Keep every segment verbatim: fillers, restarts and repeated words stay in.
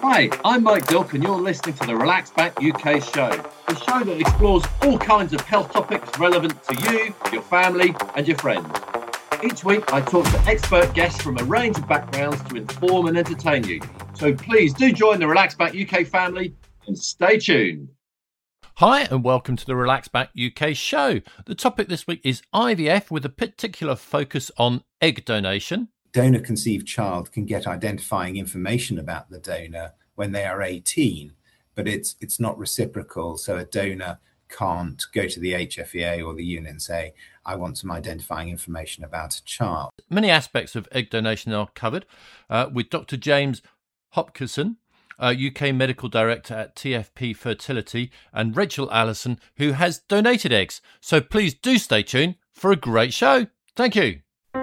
Hi, I'm Mike Dilk and you're listening to the Relax Back U K show, the show that explores all kinds of health topics relevant to you, your family and your friends. Each week I talk to expert guests from a range of backgrounds to inform and entertain you. So please do join the Relax Back U K family and stay tuned. Hi and welcome to the Relax Back U K show. The topic this week is I V F with a particular focus on egg donation. Donor-conceived child can get identifying information about the donor when they are eighteen, but it's it's not reciprocal. So a donor can't go to the H F E A or the unit and say, I want some identifying information about a child. Many aspects of egg donation are covered uh, with Doctor James Hopkinson, uh, U K Medical Director at T F P Fertility, and Rachel Allison, who has donated eggs. So please do stay tuned for a great show. Thank you.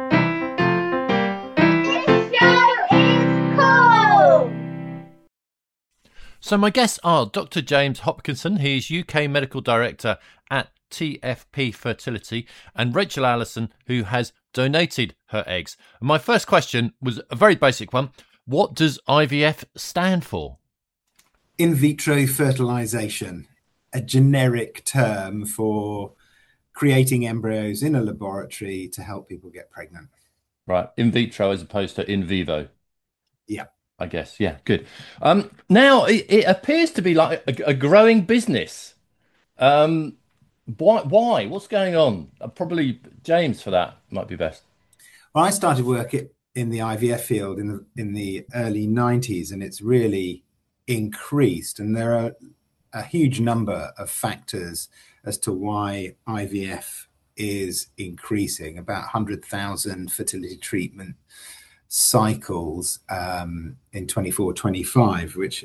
So my guests are Doctor James Hopkinson, he's U K Medical Director at T F P Fertility, and Rachel Allison, who has donated her eggs. And my first question was a very basic one. What does I V F stand for? In vitro fertilization, a generic term for creating embryos in a laboratory to help people get pregnant. Right, in vitro as opposed to in vivo. Yeah. I guess, yeah, good. Um, now, it, it appears to be like a, a growing business. Um, why? Why? What's going on? Uh, probably James for that might be best. Well, I started work in the I V F field in the, in the early nineties, and it's really increased. And there are a huge number of factors as to why I V F is increasing, about one hundred thousand fertility treatment cycles um in twenty-four twenty-five, which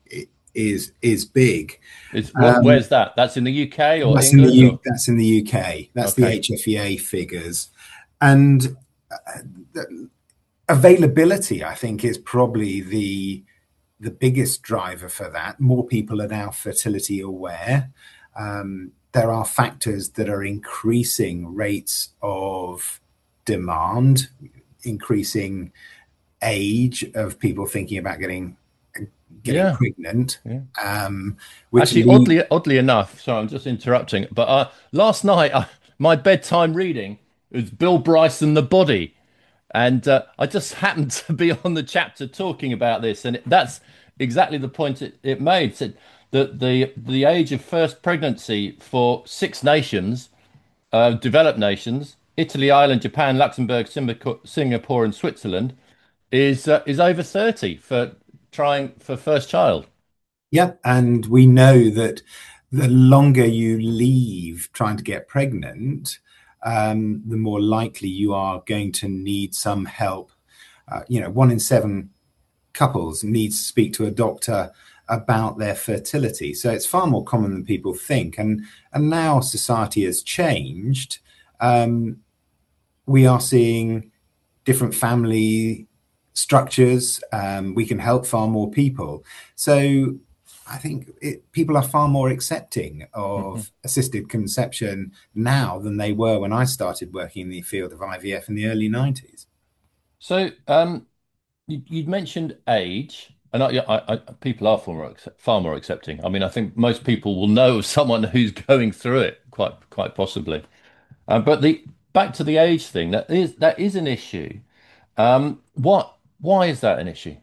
is is big. It's, well, um, where's that? That's in the U K or that's England? In the U, or? That's in the U K. That's Okay. The H F E A figures. And uh, the availability, I think, is probably the the biggest driver for that. More people are now fertility aware. Um, there are factors that are increasing rates of demand, increasing age of people thinking about getting getting Yeah. pregnant. Yeah. Um, which Actually, lead- oddly, oddly enough, sorry, I'm just interrupting, but uh, last night, uh, my bedtime reading was Bill Bryson, The Body. And uh, I just happened to be on the chapter talking about this. And it, that's exactly the point it, it made. It said that the, the age of first pregnancy for six nations, uh, developed nations, Italy, Ireland, Japan, Luxembourg, Singapore, and Switzerland, is uh, is over thirty for trying for first child. Yeah, and we know that the longer you leave trying to get pregnant, um, the more likely you are going to need some help. Uh, you know, one in seven couples needs to speak to a doctor about their fertility. So it's far more common than people think. And and now society has changed. Um, we are seeing different family structures. Um, we can help far more people. So I think it, people are far more accepting of mm-hmm. assisted conception now than they were when I started working in the field of I V F in the early nineties. So um, you, you'd mentioned age, and I, I, I, people are far more, far more accepting. I mean, I think most people will know of someone who's going through it, quite quite possibly. Uh, but the back to the age thing, that is that is an issue. Um, what? Why is that an issue?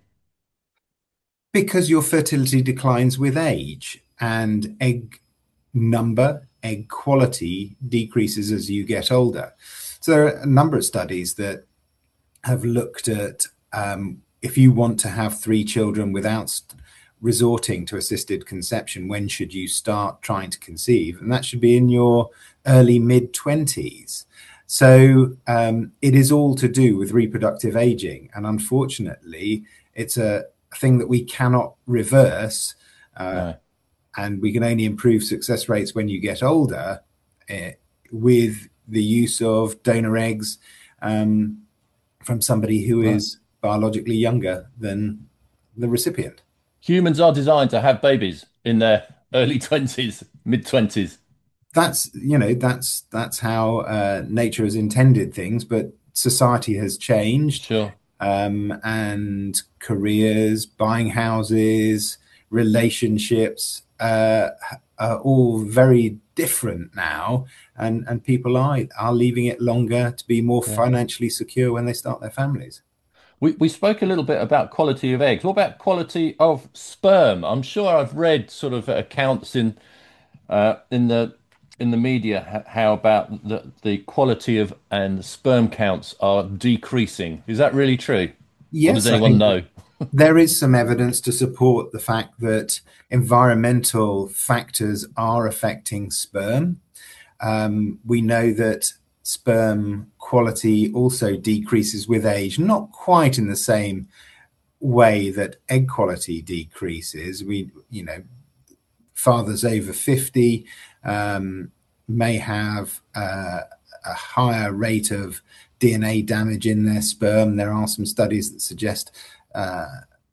Because your fertility declines with age, and egg number, egg quality decreases as you get older. So there are a number of studies that have looked at um, if you want to have three children without st- resorting to assisted conception, when should you start trying to conceive? And that should be in your early mid-twenties. So um, it is all to do with reproductive aging. And unfortunately, it's a thing that we cannot reverse. Uh, no. And we can only improve success rates when you get older uh, with the use of donor eggs um, from somebody who right. is biologically younger than the recipient. Humans are designed to have babies in their early twenties, mid twenties. That's, you know, that's that's how uh, nature has intended things, but society has changed. Sure. um, and careers, buying houses, relationships uh, are all very different now, and and people are are leaving it longer to be more Yeah. financially secure when they start their families. We we spoke a little bit about quality of eggs. What about quality of sperm? I'm sure I've read sort of accounts in uh, in the in the media h- how about the the quality of and the sperm counts are decreasing. Is that really true? Or does Yes, I anyone think know? there is some evidence to support the fact that environmental factors are affecting sperm. Um, we know that sperm quality also decreases with age, not quite in the same way that egg quality decreases. We, you know, fathers over fifty um, may have uh, a higher rate of D N A damage in their sperm. There are some studies that suggest uh,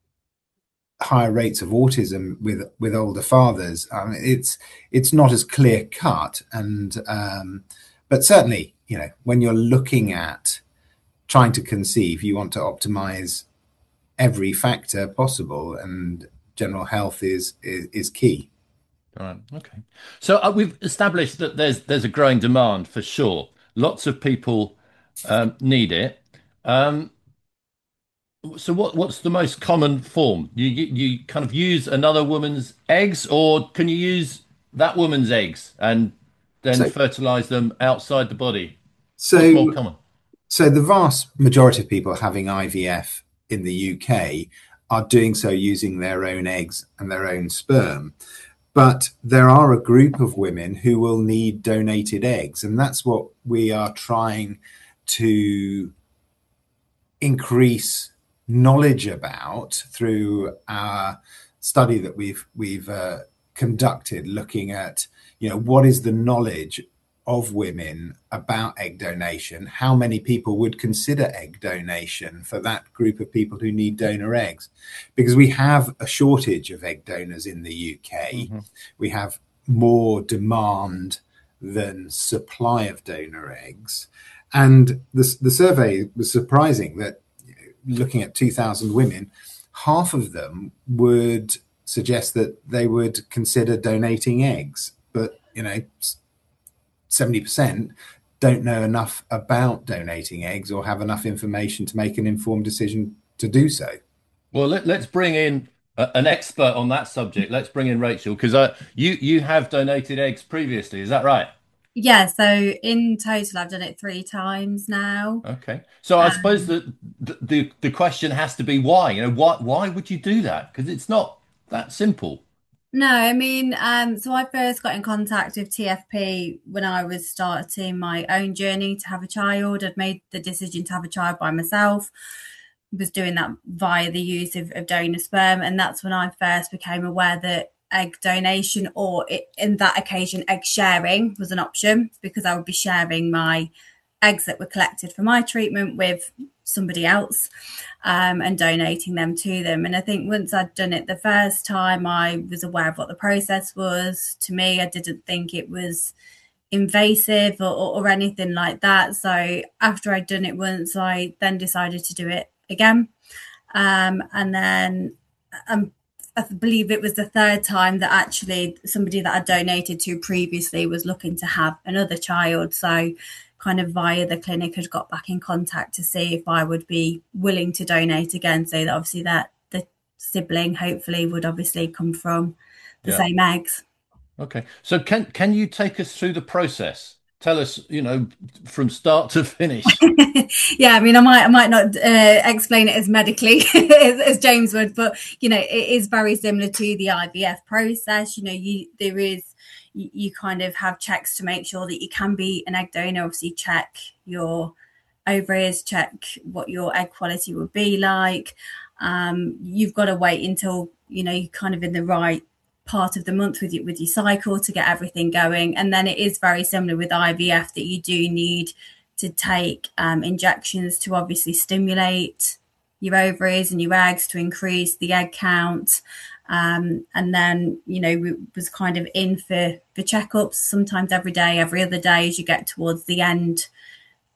higher rates of autism with with older fathers. I mean, it's it's not as clear cut, and um, but certainly, you know, when you're looking at trying to conceive, you want to optimize every factor possible, and general health is is, is key. All right. Okay. So uh, we've established that there's there's a growing demand for sure. Lots of people um, need it. Um, so what what's the most common form? You, you you kind of use another woman's eggs, or can you use that woman's eggs and then So fertilize them outside the body? What's more so common? so the vast majority of people having I V F in the U K are doing so using their own eggs and their own sperm. But there are a group of women who will need donated eggs, and that's what we are trying to increase knowledge about through our study that we've we've uh, conducted, looking at, you know, what is the knowledge of women about egg donation, how many people would consider egg donation for that group of people who need donor eggs, because we have a shortage of egg donors in the U K. Mm-hmm. We have more demand than supply of donor eggs, and the, the survey was surprising that, looking at two thousand women, half of them would suggest that they would consider donating eggs, but, you know, seventy percent don't know enough about donating eggs or have enough information to make an informed decision to do so. Well, let, let's bring in a, an expert on that subject. Let's bring in Rachel, because uh, you you have donated eggs previously. Is that right? Yeah, so in total, I've done it three times now. Okay. So I suppose Um, that the, the the question has to be why? You know, why why would you do that? Because it's not that simple. no, I mean, um, so I first got in contact with T F P when I was starting my own journey to have a child. I'd made the decision to have a child by myself, was doing that via the use of, of donor sperm, and that's when I first became aware that egg donation, or it, in that occasion, egg sharing was an option, because I would be sharing my eggs that were collected for my treatment with somebody else, um, and donating them to them. And I think once I'd done it the first time, I was aware of what the process was. To me, I didn't think it was invasive or, or, or anything like that. So after I'd done it once, I then decided to do it again. Um, and then um, I believe it was the third time that actually somebody that I donated to previously was looking to have another child. So kind of via the clinic had got back in contact to see if I would be willing to donate again. So that obviously that the sibling hopefully would obviously come from the Yeah. same eggs. Okay. So can can you take us through the process? Tell us, you know, from start to finish. Yeah, I mean, I might I might not uh, explain it as medically as, as James would, but you know, it is very similar to the I V F process. You know, you there is you, you kind of have checks to make sure that you can be an egg donor. Obviously, check your ovaries, check what your egg quality would be like. Um, you've got to wait until, you know, you're kind of in the right part of the month with your, with your cycle to get everything going. And then it is very similar with I V F that you do need to take um, injections to obviously stimulate your ovaries and your eggs to increase the egg count. Um, and then, you know, we was kind of in for, for checkups, sometimes every day, every other day as you get towards the end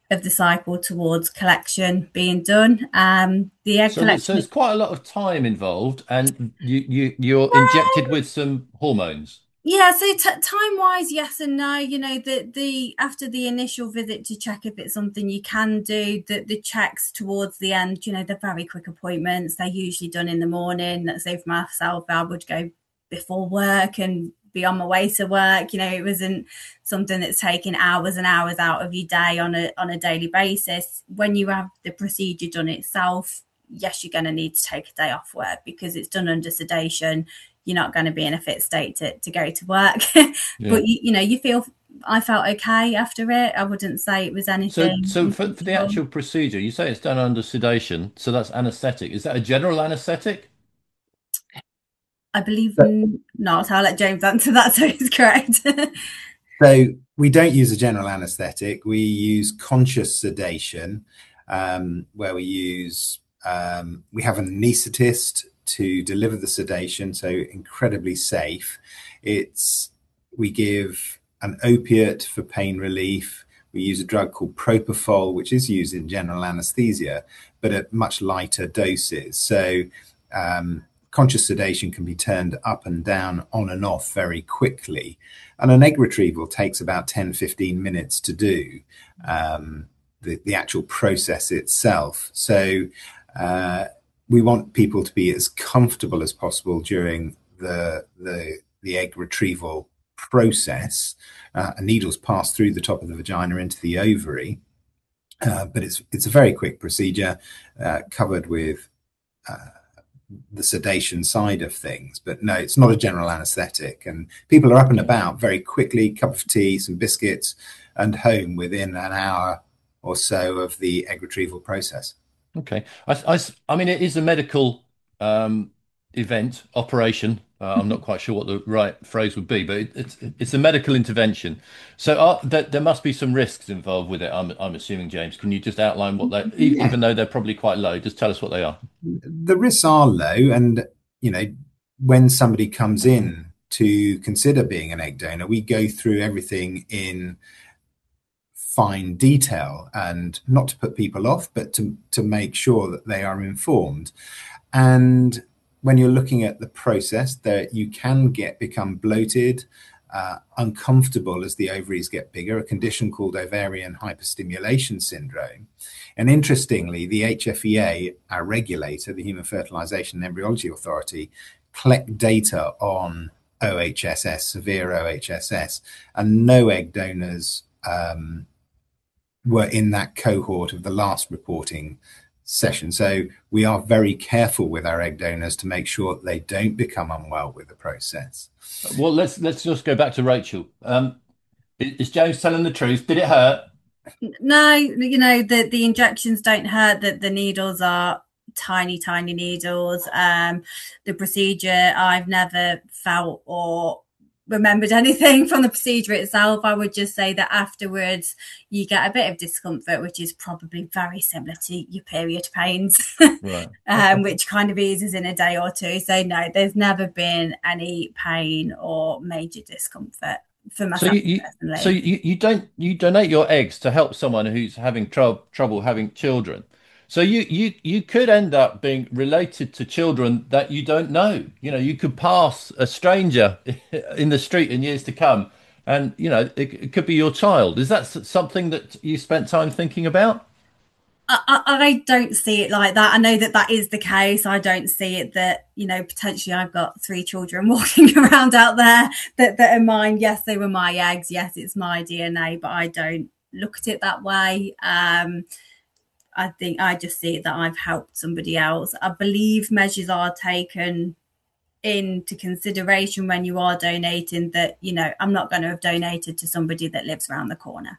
of the cycle towards collection being done. Um, the egg So, collection. so there's quite a lot of time involved, and you, you you're injected with some hormones. Yeah, so t- time wise, yes and no. You know, the the after the initial visit to check if it's something you can do, the the checks towards the end, you know, they're very quick appointments. They're usually done in the morning. Let's say for myself, I would go before work and be on my way to work. You know, it wasn't something that's taking hours and hours out of your day on a on a daily basis. When you have the procedure done itself, yes, you're going to need to take a day off work because it's done under sedation. You're not going to be in a fit state to, to go to work. yeah. But, you, you know, you feel, I felt okay after it. I wouldn't say it was anything. So, so for, for the actual procedure, you say it's done under sedation. So that's anaesthetic. Is that a general anaesthetic? I believe not. I'll let James answer that, so it's correct. So we don't use a general anaesthetic. We use conscious sedation, um, where we use, um, we have an anaesthetist to deliver the sedation, so incredibly safe. It's we give an opiate for pain relief. We use a drug called propofol, which is used in general anesthesia, but at much lighter doses. So um, conscious sedation can be turned up and down, on and off very quickly. And an egg retrieval takes about ten, fifteen minutes to do, um, the, the actual process itself. So uh, we want people to be as comfortable as possible during the the, the egg retrieval process. Uh, needles pass through the top of the vagina into the ovary, uh, but it's it's a very quick procedure, uh, covered with uh, the sedation side of things. But no, it's not a general anaesthetic, and people are up and about very quickly. Cup of tea, some biscuits, and home within an hour or so of the egg retrieval process. Okay. I, I, I mean, it is a medical um, event, operation. Uh, I'm not quite sure what the right phrase would be, but it, it's it's a medical intervention. So uh, there, there must be some risks involved with it, I'm, I'm assuming, James. Can you just outline what they, yeah. even though they're probably quite low, just tell us what they are? The risks are low. And, you know, when somebody comes in to consider being an egg donor, we go through everything in fine detail, and not to put people off, but to to make sure that they are informed. And when you're looking at the process, that you can get become bloated, uh, uncomfortable as the ovaries get bigger, a condition called ovarian hyperstimulation syndrome. And interestingly, the H F E A, our regulator, the Human Fertilization and Embryology Authority, collect data on O H S S, severe O H S S, and no egg donors um, were in that cohort of the last reporting session. So we are very careful with our egg donors to make sure that they don't become unwell with the process. Well, let's let's just go back to Rachel. Um, is James telling the truth? Did it hurt? No, you know, the, the injections don't hurt, that the needles are tiny, tiny needles. Um, the procedure, I've never felt or remembered anything from the procedure itself. I would just say that afterwards you get a bit of discomfort, which is probably very similar to your period pains, right. um, which kind of eases in a day or two. So no, there's never been any pain or major discomfort for myself. So you, personally. So you, you don't you donate your eggs to help someone who's having trouble trouble having children. So you, you you could end up being related to children that you don't know. You know, you could pass a stranger in the street in years to come, and you know it, it could be your child. Is that something that you spent time thinking about? I, I don't see it like that. I know that that is the case. I don't see it that, you know, potentially I've got three children walking around out there that, that are mine. Yes, they were my eggs. Yes, it's my D N A, but I don't look at it that way. Um, I think I just see it that I've helped somebody else. I believe measures are taken into consideration when you are donating, that, you know, I'm not going to have donated to somebody that lives around the corner.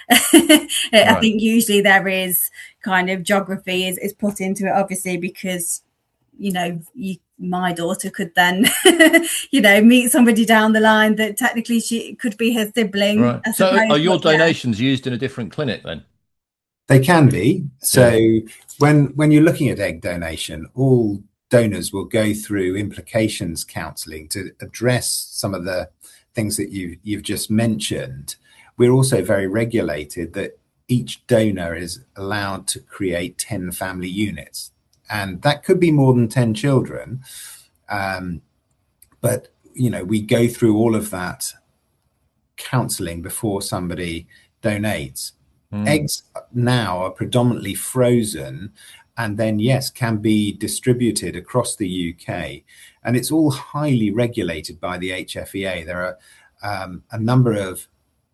I right. think usually there is kind of geography is, is put into it, obviously, because, you know, you, my daughter could then, you know, meet somebody down the line that technically she could be her sibling. Right. So are your donations yeah. used in a different clinic then? They can be. So yeah. when when you're looking at egg donation, all donors will go through implications counselling to address some of the things that you you've just mentioned. We're also very regulated that each donor is allowed to create ten family units. And that could be more than ten children. Um, but, you know, we go through all of that counseling before somebody donates. Mm. Eggs now are predominantly frozen and then, yes, can be distributed across the U K. And it's all highly regulated by the H F E A. There are um, a number of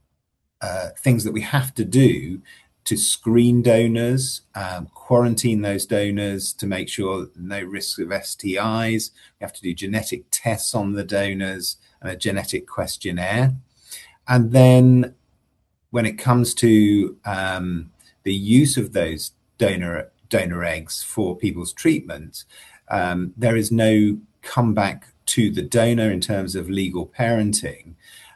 uh, things that we have to do to screen donors, um, quarantine those donors to make sure no risk of S T Is. We have to do genetic tests on the donors and a genetic questionnaire. And then when it comes to um, the use of those donor donor eggs for people's treatment, um, there is no comeback to the donor in terms of legal parenting,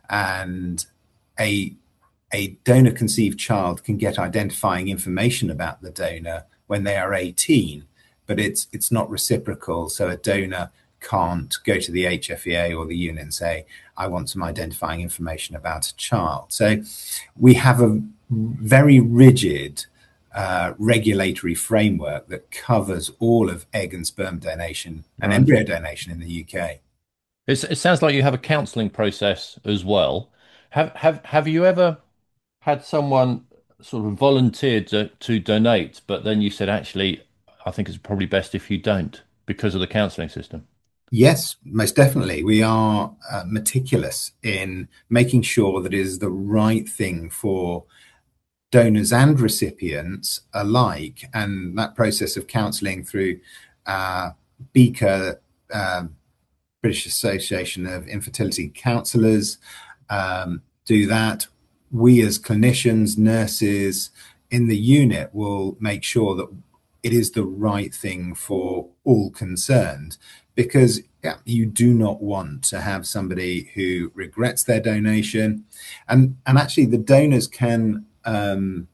and a a donor conceived child can get identifying information about the donor when they are eighteen, but it's it's not reciprocal. So a donor can't go to the H F E A or the unit and say, I want some identifying information about a child. So we have a very rigid uh, regulatory framework that covers all of egg and sperm donation and right. embryo donation in the U K. It's, it sounds like you have a counselling process as well. Have have have you ever had someone sort of volunteered to, to donate, but then you said, actually, I think it's probably best if you don't because of the counselling system? Yes, most definitely. We are uh, meticulous in making sure that it is the right thing for donors and recipients alike. And that process of counselling through uh, BICA, uh, British Association of Infertility Counsellors, um, do that. We as clinicians, nurses in the unit will make sure that it is the right thing for all concerned, because yeah, you do not want to have somebody who regrets their donation. And, and actually the donors can um,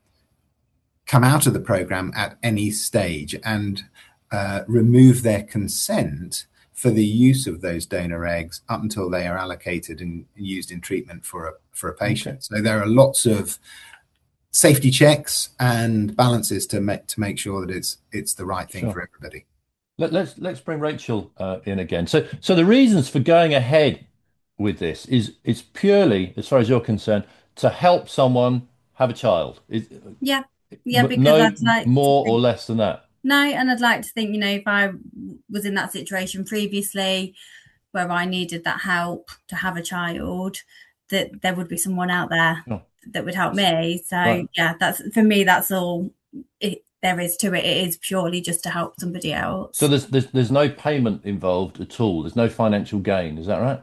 come out of the programme at any stage and uh, remove their consent for the use of those donor eggs up until they are allocated and used in treatment for a for a patient. Okay. So there are lots of safety checks and balances to make to make sure that it's it's the right thing sure. for everybody. Let, let's let's bring Rachel uh, in again. So so the reasons for going ahead with this is it's purely, as far as you're concerned, to help someone have a child. Is, yeah, yeah. Because no I'd like more or less than that. No, and I'd like to think, you know, if I was in that situation previously where I needed that help to have a child, that there would be someone out there oh. that would help me. So, right. yeah, that's for me, that's all it, there is to it. It is purely just to help somebody else. So there's, there's, there's no payment involved at all. There's no financial gain. Is that right?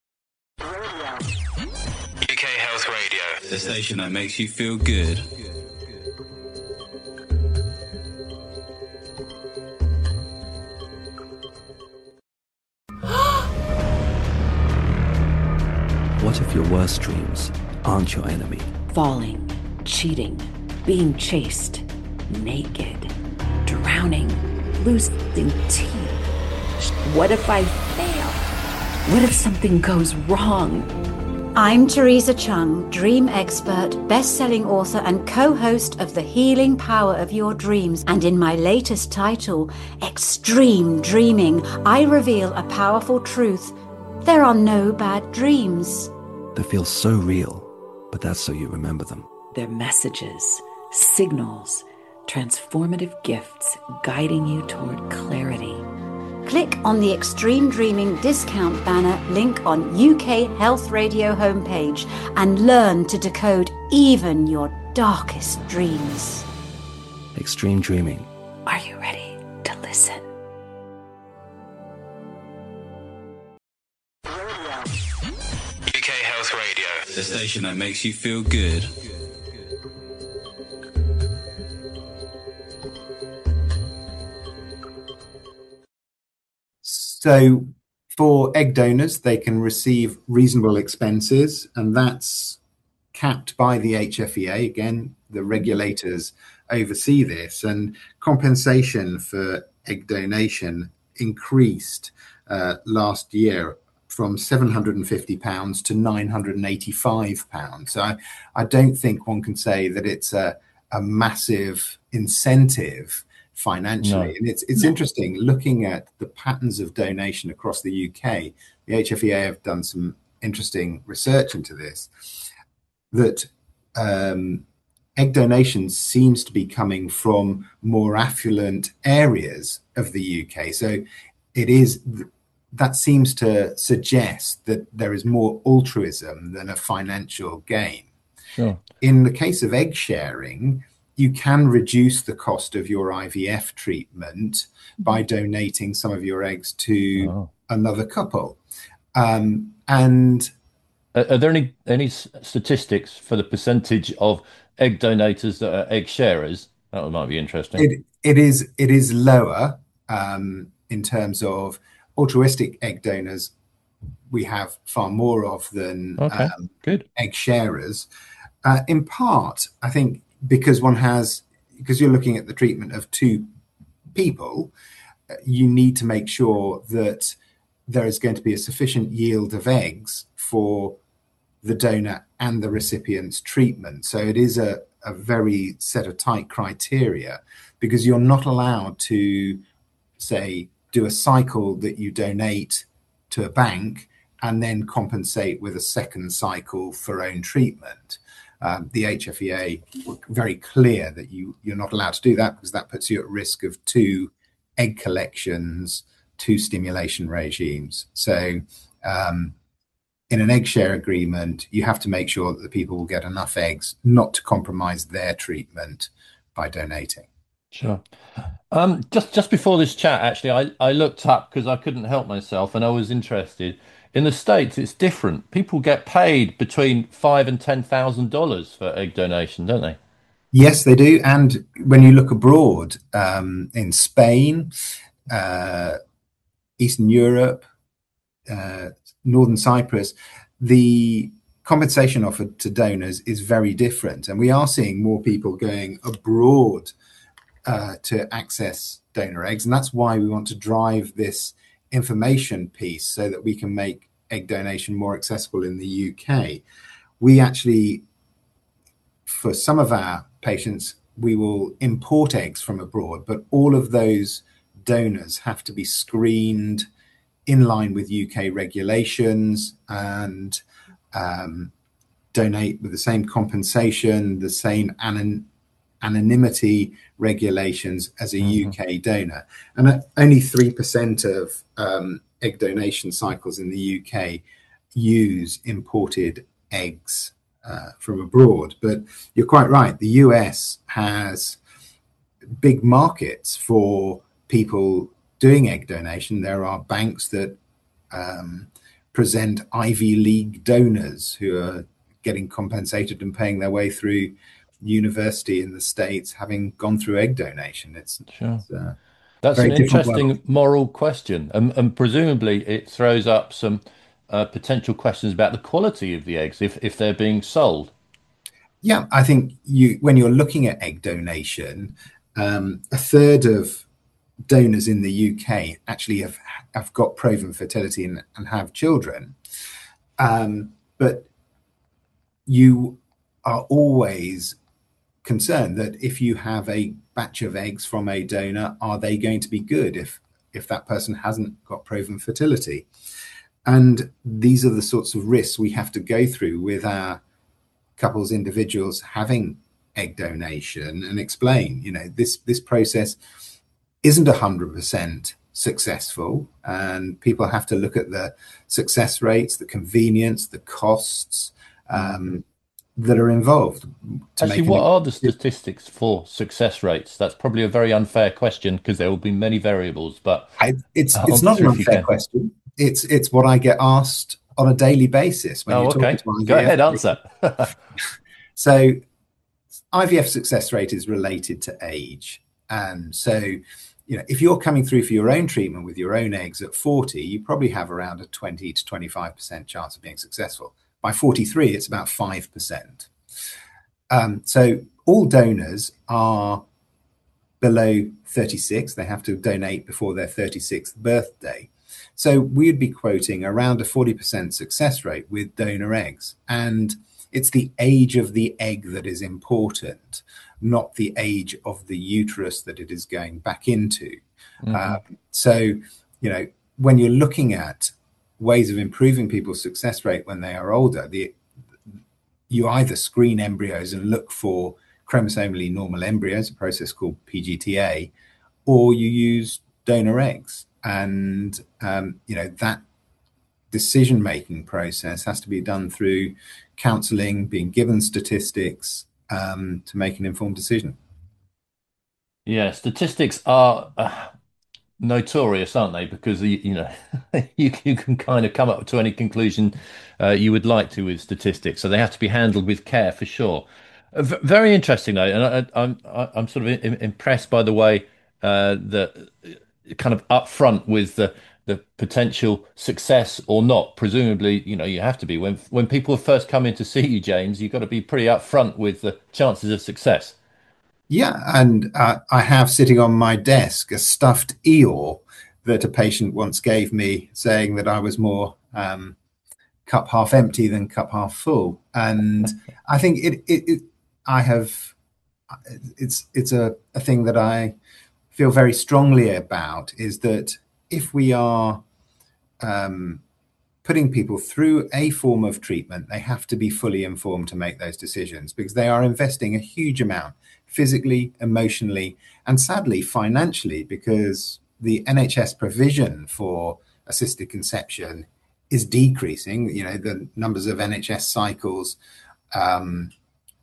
U K Health Radio, the station that makes you feel good. What if your worst dreams aren't your enemy? Falling, cheating, being chased, naked, drowning, losing teeth. What if I fail? What if something goes wrong? I'm Teresa Chung, dream expert, best-selling author and co-host of The Healing Power of Your Dreams. And in my latest title, Extreme Dreaming, I reveal a powerful truth. There are no bad dreams. They feel so real, but that's so you remember them. They're messages, signals, transformative gifts guiding you toward clarity. Click on the Extreme Dreaming discount banner link on U K Health Radio homepage and learn to decode even your darkest dreams. Extreme Dreaming. Are you ready to listen? U K Health Radio, the station that makes you feel good. So for egg donors, they can receive reasonable expenses, and that's capped by the H F E A. Again, the regulators oversee this, and compensation for egg donation increased uh, last year from seven hundred fifty pounds to nine hundred eighty-five pounds. So I, I don't think one can say that it's a, a massive incentive financially. No. And it's it's No. interesting looking at the patterns of donation across the U K. The H F E A have done some interesting research into this, that um, egg donation seems to be coming from more affluent areas of the U K. So it is, that seems to suggest that there is more altruism than a financial gain. Sure. In the case of egg sharing, you can reduce the cost of your I V F treatment by donating some of your eggs to Oh. another couple. Um, and Are, are there any any s- statistics for the percentage of egg donators that are egg sharers? That might be interesting. it it is it is lower um, in terms of altruistic egg donors. We have far more of than Okay, um, good. egg sharers. Uh, in part, I think because one has, because you're looking at the treatment of two people, uh, you need to make sure that there is going to be a sufficient yield of eggs for the donor and the recipient's treatment. So it is a, a very set of tight criteria, because you're not allowed to, say, do a cycle that you donate to a bank and then compensate with a second cycle for own treatment. Um, the H F E A were very clear that you, you're not allowed to do that, because that puts you at risk of two egg collections, two stimulation regimes. So um, in an egg share agreement, you have to make sure that the people will get enough eggs not to compromise their treatment by donating. Sure. Um, just just before this chat, actually, I, I looked up because I couldn't help myself and I was interested. In the States, it's different. People get paid between five and ten thousand dollars for egg donation, don't they? Yes, they do. And when you look abroad, um, in Spain, uh, Eastern Europe, uh, Northern Cyprus, the compensation offered to donors is very different. And we are seeing more people going abroad uh, to access donor eggs. And that's why we want to drive this information piece so that we can make egg donation more accessible in the U K. We actually, for some of our patients, we will import eggs from abroad, but all of those donors have to be screened in line with U K regulations and um, donate with the same compensation, the same anon- anonymity regulations as a mm-hmm. U K donor. And uh, only three percent of um, egg donation cycles in the U K use imported eggs uh, from abroad. But you're quite right. The U S has big markets for people doing egg donation. There are banks that um, present Ivy League donors who are getting compensated and paying their way through university in the States, having gone through egg donation. It's, sure. it's uh, That's an interesting world. moral question, and, and presumably it throws up some uh, potential questions about the quality of the eggs if, if they're being sold. Yeah, I think you when you're looking at egg donation, um, a third of donors in the U K actually have have got proven fertility and, and have children, um, but you are always concerned that if you have a batch of eggs from a donor, are they going to be good if if that person hasn't got proven fertility? And these are the sorts of risks we have to go through with our couples, individuals having egg donation, and explain, you know, this this process isn't one hundred percent successful, and people have to look at the success rates, the convenience, the costs um, that are involved. Actually, what are the statistics for success rates? That's probably a very unfair question because there will be many variables, but I, it's it's not an unfair question. It's it's what I get asked on a daily basis when oh, you're okay. talking to Go ahead, answer. So I V F success rate is related to age. And so, you know, if you're coming through for your own treatment with your own eggs at forty, you probably have around a twenty to twenty-five percent chance of being successful. By forty-three, it's about five percent. Um, so all donors are below thirty-six. They have to donate before their thirty-sixth birthday. So we'd be quoting around a forty percent success rate with donor eggs. And it's the age of the egg that is important, not the age of the uterus that it is going back into. Mm-hmm. Um, so, you know, when you're looking at ways of improving people's success rate when they are older, the, you either screen embryos and look for chromosomally normal embryos, a process called P G T A, or you use donor eggs. And, um, you know, that decision-making process has to be done through counseling, being given statistics um, to make an informed decision. Yeah, statistics are uh, notorious, aren't they? Because, you, you know, you, you can kind of come up to any conclusion uh, you would like to with statistics. So they have to be handled with care for sure. Uh, v- very interesting, though. And I, I'm, I, I'm sort of im- impressed by the way uh, that kind of upfront with the the potential success or not. Presumably, you know, you have to be when when people first come in to see you, James. You've got to be pretty upfront with the chances of success. Yeah, and uh, I have sitting on my desk a stuffed Eeyore that a patient once gave me, saying that I was more um, cup half empty than cup half full. And I think it, it, it I have, it's it's a, a thing that I feel very strongly about, is that if we are um, putting people through a form of treatment, they have to be fully informed to make those decisions, because they are investing a huge amount physically, emotionally, and sadly financially, because the N H S provision for assisted conception is decreasing. You know, the numbers of N H S cycles um,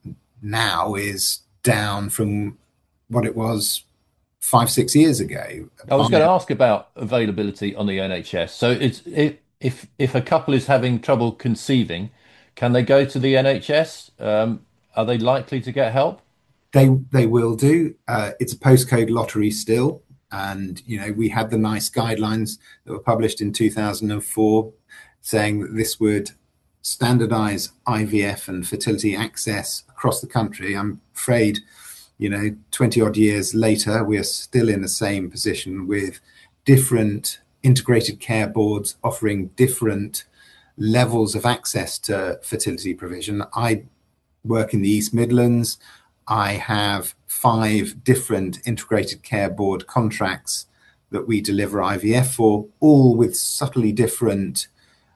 now is down from what it was five, six years ago. I was going to ask about availability on the N H S. So it's if if, if a couple is having trouble conceiving, can they go to the N H S? Um, are they likely to get help? They they will do. Uh, it's a postcode lottery still. And, you know, we had the NICE guidelines that were published in two thousand four saying that this would standardize I V F and fertility access across the country. I'm afraid, you know, twenty odd years later, we are still in the same position with different integrated care boards offering different levels of access to fertility provision. I work in the East Midlands. I have five different integrated care board contracts that we deliver I V F for, all with subtly different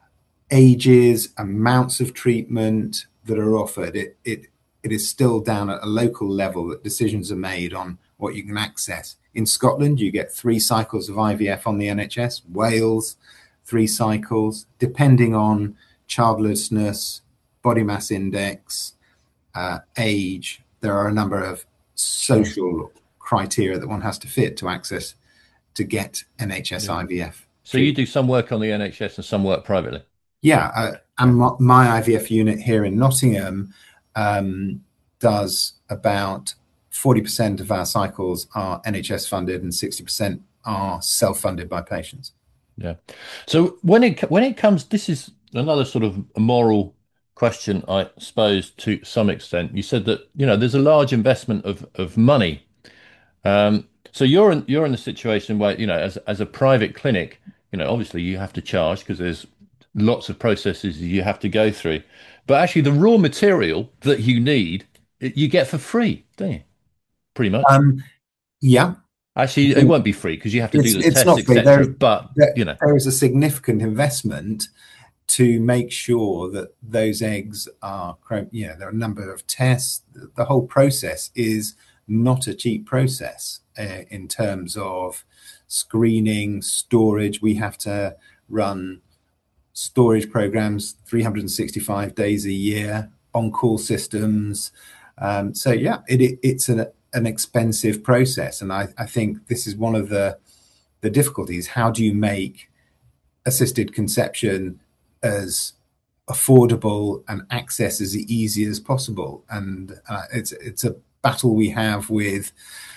ages, amounts of treatment that are offered. It, it, it is still down at a local level that decisions are made on what you can access. In Scotland, you get three cycles of I V F on the N H S. Wales, three cycles, depending on childlessness, body mass index, uh, age. There are a number of social criteria that one has to fit to access to get N H S yeah. I V F. So you do some work on the N H S and some work privately? Yeah, uh, and my, my I V F unit here in Nottingham um, does about forty percent of our cycles are N H S funded and sixty percent are self-funded by patients. Yeah. So when it when it comes, this is another sort of moral question, I suppose, to some extent. You said that, you know, there's a large investment of of money. Um, so you're in you're in a situation where, you know, as as a private clinic, you know, obviously you have to charge because there's lots of processes you have to go through. But actually, the raw material that you need, you get for free, don't you? Pretty much. Um, yeah. Actually, it won't be free because you have to it's, do the it's tests, et cetera. But there, you know, there is a significant investment to make sure that those eggs are, you know, there are a number of tests. The whole process is not a cheap process uh, in terms of screening, storage. We have to run storage programs three hundred sixty-five days a year, on-call systems. Um, so, yeah, it, it, it's an, an expensive process. And I, I think this is one of the, the difficulties. How do you make assisted conception as affordable and access as easy as possible? And uh, it's it's a battle we have with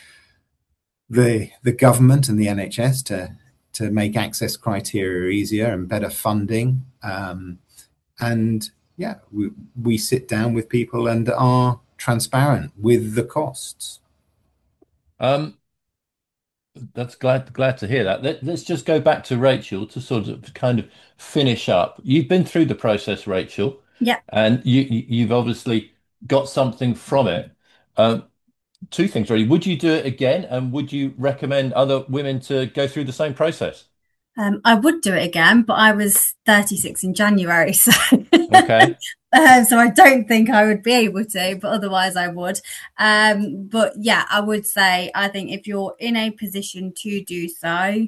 the the government and the N H S to to make access criteria easier and better funding. Um, and yeah, we, we sit down with people and are transparent with the costs. Um, That's glad glad to hear that. Let, let's just go back to Rachel to sort of kind of finish up. You've been through the process, Rachel, Yeah. and you you- you've obviously got something from it. Um, two things really. Would you do it again, and would you recommend other women to go through the same process? Um, I would do it again, but I was thirty-six in January, so Okay. um, so I don't think I would be able to, but otherwise I would. Um, but yeah, I would say I think if you're in a position to do so,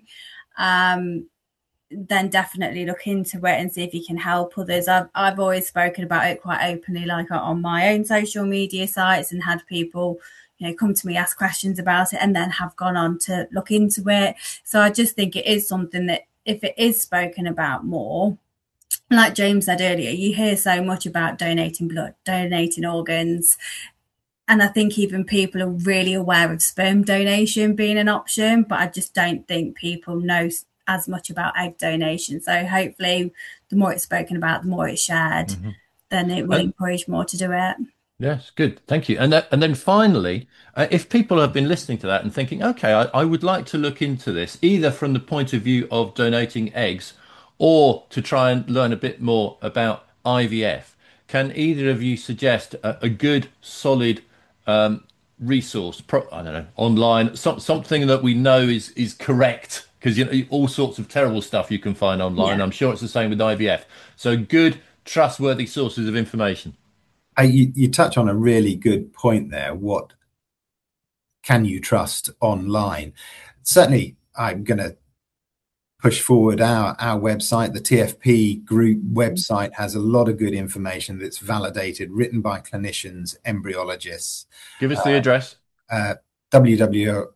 um, then definitely look into it and see if you can help others. I've I've always spoken about it quite openly, like on my own social media sites, and had people, you know, come to me, ask questions about it, and then have gone on to look into it. So I just think it is something that if it is spoken about more, like James said earlier, you hear so much about donating blood, donating organs. And I think even people are really aware of sperm donation being an option, but I just don't think people know as much about egg donation. So hopefully the more it's spoken about, the more it's shared, mm-hmm. then it will and, encourage more to do it. Yes, good. Thank you. And that, and then finally, uh, if people have been listening to that and thinking, okay, I, I would like to look into this, either from the point of view of donating eggs or to try and learn a bit more about I V F, can either of you suggest a, a good, solid um, resource, pro, I don't know, online, some, something that we know is is correct? Because, you know, all sorts of terrible stuff you can find online. Yeah. I'm sure it's the same with I V F. So good, trustworthy sources of information. Uh, you, you touch on a really good point there. What can you trust online? Certainly, I'm going to push forward our, our website. The T F P group website has a lot of good information that's validated, written by clinicians, embryologists. Give us the uh, address. Uh, w w w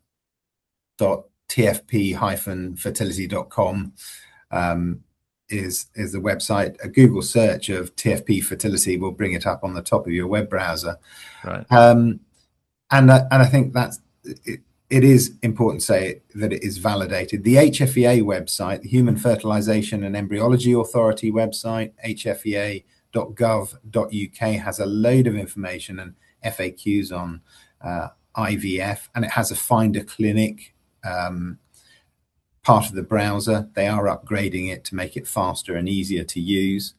dot t f p dash fertility dot com um, is is the website. A Google search of T F P fertility will bring it up on the top of your web browser. Right. Um, and uh, and I think that's it, it is important to say that it is validated. The H F E A website, the Human Fertilization and Embryology Authority website, h f e a dot gov dot u k, has a load of information and F A Qs on uh, I V F, and it has a Find a Clinic um, part of the browser. They are upgrading it to make it faster and easier to use.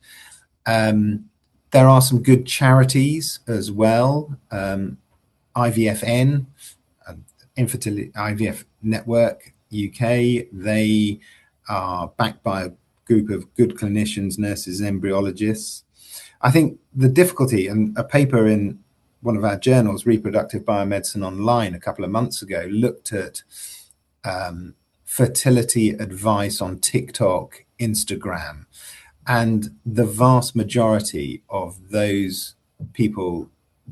Um, there are some good charities as well. Um, I V F N, uh, Infertility I V F Network U K, they are backed by a group of good clinicians, nurses, embryologists. I think the difficulty, and a paper in one of our journals, Reproductive Biomedicine Online, a couple of months ago, looked at um, fertility advice on TikTok, Instagram, and the vast majority of those people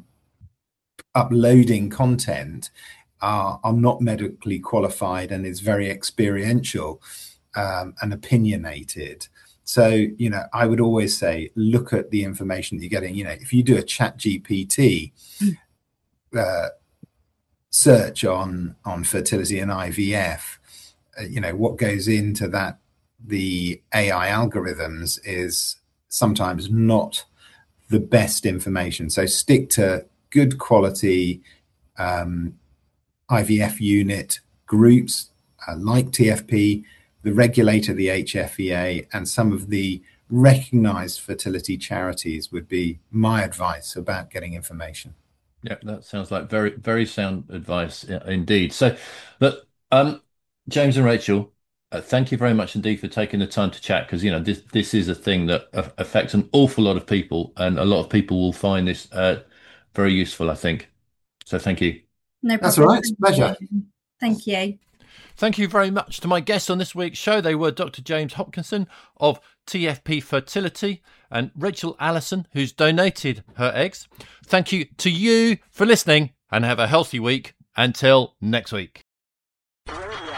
uploading content are, are not medically qualified and is very experiential um, and opinionated. So, you know, I would always say, look at the information that you're getting. You know, if you do a Chat G P T uh, search on, on fertility and I V F, uh, you know, what goes into that, the A I algorithms is sometimes not the best information. So stick to good quality um, I V F unit groups uh, like T F P, the regulator, the H F E A, and some of the recognized fertility charities would be my advice about getting information. Yeah, that sounds like very, very sound advice indeed. So, but um, James and Rachel, uh, thank you very much indeed for taking the time to chat, because, you know, this this is a thing that a- affects an awful lot of people, and a lot of people will find this uh, very useful, I think. So thank you. No problem. That's all right. It's a pleasure. Thank you. Thank you very much to my guests on this week's show. They were Doctor James Hopkinson of T F P Fertility and Rachel Allison, who's donated her eggs. Thank you to you for listening, and have a healthy week. Until next week. U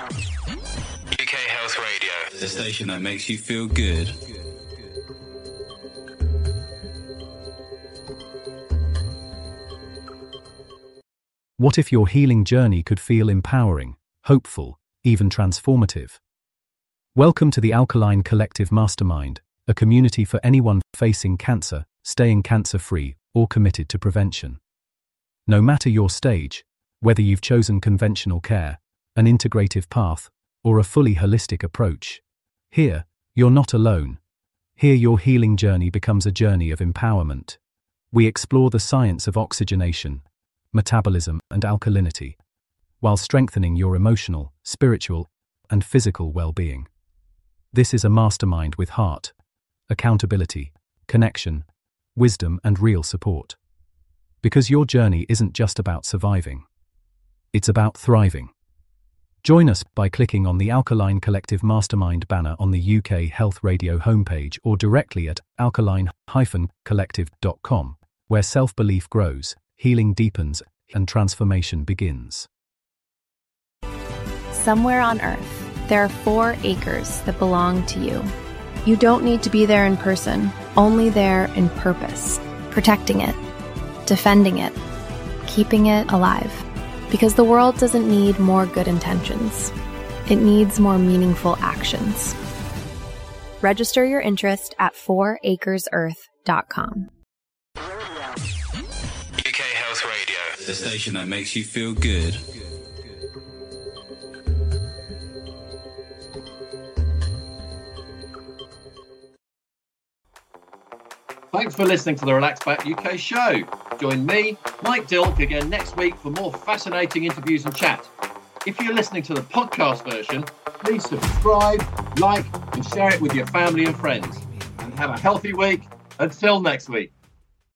K Health Radio, the station that makes you feel good. What if your healing journey could feel empowering, hopeful, even transformative? Welcome to the Alkaline Collective Mastermind, a community for anyone facing cancer, staying cancer-free, or committed to prevention. No matter your stage, whether you've chosen conventional care, an integrative path, or a fully holistic approach. Here, you're not alone. Here your healing journey becomes a journey of empowerment. We explore the science of oxygenation, metabolism, and alkalinity, while strengthening your emotional, spiritual, and physical well-being. This is a mastermind with heart, accountability, connection, wisdom, and real support. Because your journey isn't just about surviving. It's about thriving. Join us by clicking on the Alkaline Collective Mastermind banner on the U K Health Radio homepage or directly at alkaline dash collective dot com, where self-belief grows, healing deepens, and transformation begins. Somewhere on Earth, there are four acres that belong to you. You don't need to be there in person, only there in purpose, protecting it, defending it, keeping it alive. Because the world doesn't need more good intentions. It needs more meaningful actions. Register your interest at four acres earth dot com. U K Health Radio, the station that makes you feel good. Thanks for listening to the Relax Back U K show. Join me, Mike Dilk, again next week for more fascinating interviews and chat. If you're listening to the podcast version, please subscribe, like, and share it with your family and friends. And have a healthy week. Until next week.